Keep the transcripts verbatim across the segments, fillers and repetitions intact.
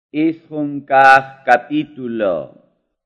Isjunkaj capítulo.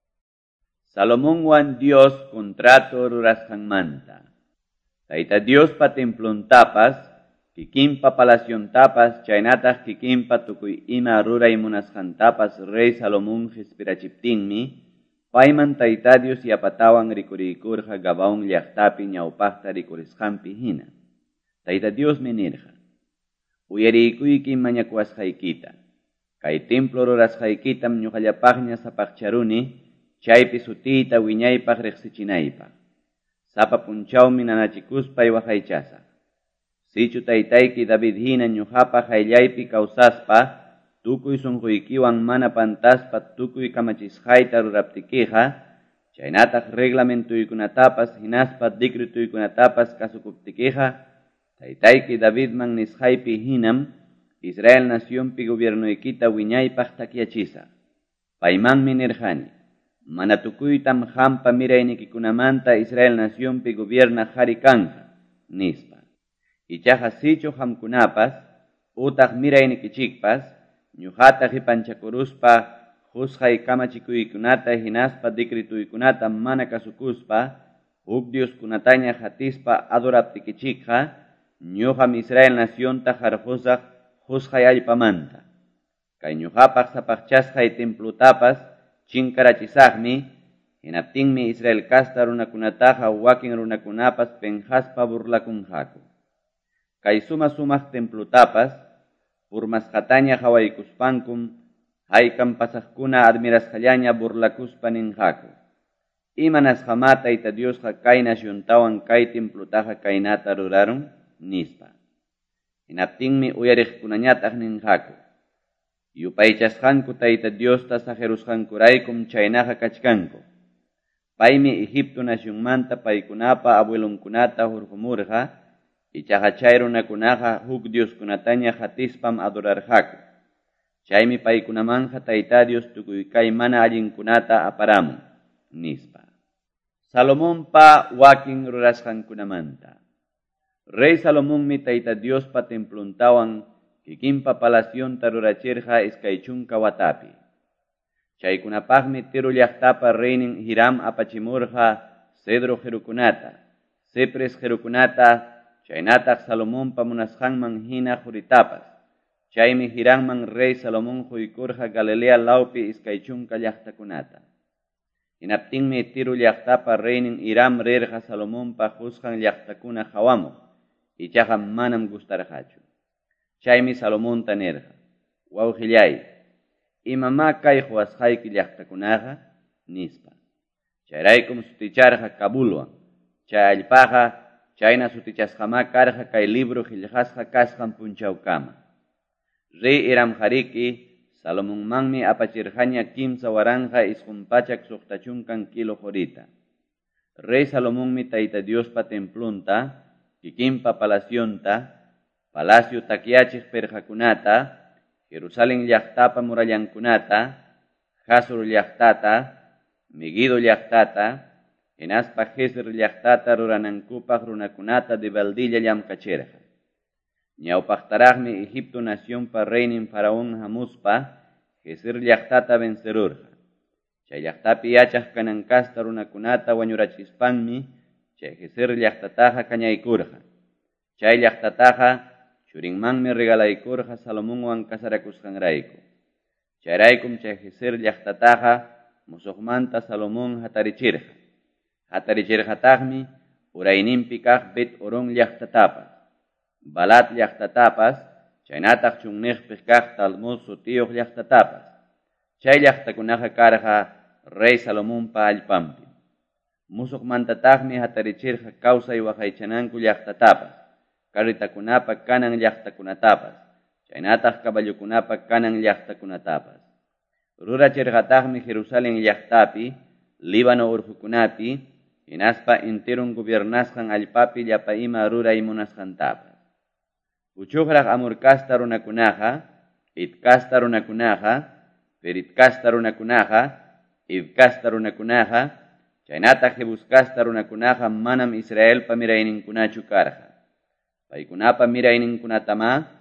Salomón wan Dios contrato rurasqanmanta. Tayta Dios pa templontapas, kikinpa palaciontapas, chaynataq kikinpa tukuy ima ruray munasqantapas rey Salomón qhispirachiptinmi, payman Tayta Dios yapatawan rikuriykurqa Gabaon llaqtapi ñawpaqta rikurisqanpi hina. Tayta Dios mi nirqa, uyariycuyki mañakuwasqaykita. Kay templo rurasqaykitam ñuqallapaqña sapaqcharuni, chaypi sutiyta wiñaypaq riqsichinaypaq. Sapa punchawmi nanachikuspay waqaychasaq. Sichu taytayki David hina ñuqapaq ayllaypi kawsaspa, tukuy sunquykiwan mana pantaspa tukuy kamachisqayta ruraptikiqa, chaynataq reglamentuykunatapas hinaspa decretuykunatapas kasukuptikiqa, taytayki Davidman nisqaypi hinam, Israel nacionpi gobiernoykita wiñaypaq takyachisa. Paymanmi nirqani, mana tukuytam qampa miraynikikunamanta Israel nacionpi gobierna qhari kanqa, nispa. Ichaqa sichu qamkunapas, utaq miraynikichikpas, ñuqata qipanchakuruspa, qusqay kamachikuykunata hinaspa decretuykunata mana kasukuspa, huk dioskunataña qatispa adoraptikichikqa, ñuqam Israel nacionta qarqusaq qusqay allpamanta. Kay ñuqapaq sapaqchasqay templutapas chinkarachisaqmi, hinaptinmi Israel kasta runakunataqa wakin runakunapas penqaspa burlakunqaku. Kay suma sumaq templutapas, urmasqataña hawaykuspankum, haykan pasaqkuna admirasqallaña burlakuspa ninqaku. Imanasqama Tayta Diosqa kay naciontawan kay templutaqa kaynata ruraron, nispa. Hinaptinmi uyariqkunañataq ninqaku. Yupaychasqanku Tayta Diosta sajerusqankuraykum chaynaqa kachkanku. Paymi Egipto nacionmanta paykunapa abuelonkunata hurqumurqa, ichaqa chay runakunaqa huk dioskunataña qatispam adorarqaku. Chaymi paykunamanja Tayta Dios tukuy kay mana allinkunata aparamun, nispa. Salomonpa wakin rurasqankunamanta. Rey Salomón mi Tayta Dios pa templontawan, kikinpa palacionta rurachirqa iskaychunka watapi. Chaykunapaqmi Tiro llaqtapa reynin Hiram apachimurqa cedro qerukunata, cypres qerukunata, chaynataq Salomón pa munasqanman hina quritapas. Chaymi Hiramman rey Salomón quykurqa Galilea lawpi iskaychunka llaqtakunata. Hinaptinmi Tiro llaqtapa reynin Hiram rirqa Salomón pa qusqan llaqtakuna hawamuq. Ichaqa manam gustarqachu. Chaymi Salomonta nirqa, wawqillay, imama kay quwasqayki llaqtakunaqa, nispa. Chayraykum suticharqa Kabulwan, chay allpaqa, chayna sutichasqama karqa kay libro qillqasqa kasqan punchawkama. Rey Hiram qariki, Salomonmanmi apachirqaña kimsa waranqa isqumpachak suqtachunkan kilo qorita. Rey Salomonmi Tayta Diospa templonta, kikinpa palacionta, palacio takyachik perjakunata, Jerusalén llaqtapa murallankunata, Hasor llaqtata, Megido llaqtata, hinaspa Gezer llaqtata ruranankupaq runakunata de baldilla llamkachirqa. Ñawpaqtaraqmi Egipto nacionpa reynin faraón hamuspa, Gezer llaqtata vencerurqa. Chay llaqtapi yachaq kanankasta runakunata wañurachispanmi, chay Gezer llaqtataqa kañaykurqa. Chay llaqtataqa churinmanmi regalaykurqa Salomonwan kasarakusqanrayku. Chayraykum chay Gezer llaqtataqa musuqmanta Salomón hatarichirqa. Hatarichirqataqmi urayninpi kaq Bet Horon llaqtatapas, Balat llaqtatapas, chaynataq chunniqpi kaq Talmud sutiyuq llaqtatapas. Chay llaqtakunaqa karqa rey Salomónpa allpampi. Musuqmantataqmi hatarichirqa kawsay waqaychananku llaqtatapas, karritakunapa kanan llaqtakunatapas, chaynataq caballukunapa kanan llaqtakunatapas. Rurachirqataqmi Jerusalén llaqtapi, Líbano urqukunapi, hinaspa enteron gobiernasqan allpapi llapa ima ruray munasqantapas. Uchuqraq amurkasta runakunaqa, itkasta runakunaqa, peritkasta runakunaqa, ivkasta runakunaqa, chaynataq Jebuskasta runakunaqa manam Israel pa mirayninkunachu karqa. Paykunapa mirayninkunatama,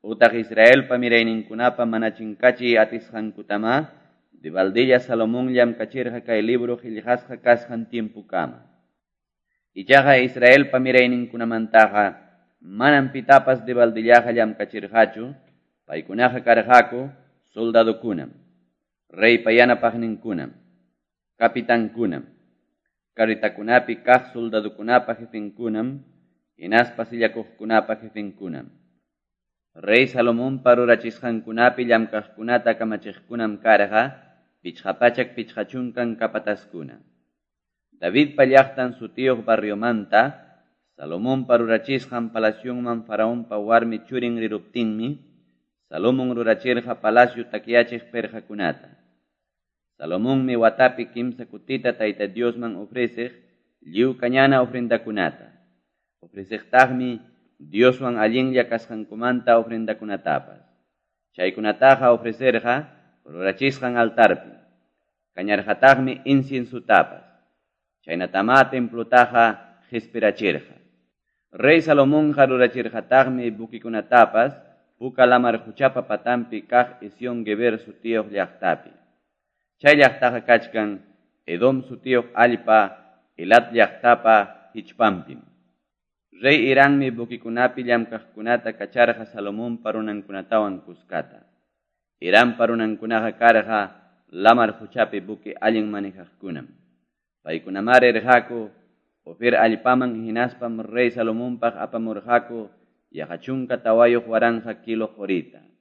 utaq Israel pa mirayninkunapa manachinkachi atisqankutama, de Valdilla Salomón llamkachirqa kay libro qillqasqa kasqan tiempukama. Ichaqa Israel pa mirayninkunamantaqa manan pitapas de Valdillaqa llamkachirqachu, paykunaqa karqaku soldadokunam, rey payanapaqninkunam, kapitankunam, karitakunapi kaq soldadokunapa jefinkunam, hinaspa sillakuqkunapa jefinkunam. Rey Salomón parurachisqankunapi llamkaqkunata kamachiqkunam karqa, pichqapachak pichqachunkan kapataskuna. David pallaqtan sutiyuq barriomanta, Salomón parurachisqan palaciunman faraonpa warmi churin riruptinmi, Salomón rurachirqa palacio takyachiq perjakunata. Salomónmi watapi kimsa kutita Tayta Diosman ofreciq, lliw kañana ofrendakunata. Ofreciqtaqmi Dioswan allinlla kasqankumanta ofrendakunatapas. Chaykunataqa ofrecerqa rurachisqan altarpi. Kañarqataqmi inciensutapas. Chaynatama templotaqa qhispirachirqa. Rey Salomónqa rurachirqataqmi bukikunatapas puka lamar huchapa patampi kaq Esión Geber sutiyuq llaqtapi. Chay llaqtaqa kachkan Edom sutiyuq allpa Elat llaqtapa hichpampim. Rey Iránmi bukikunapi llamkaqkunata kacharqa Salomón parunankunatawan kuskata. Irán parunankunaqa karqa lamar huchapi buki allin manejaqkunam. Paykunamari rirqaku Ofir allpaman hinaspam Rey Salomónpaq apamurqaku yaqa chunka tawayuq waranja kilo jorita.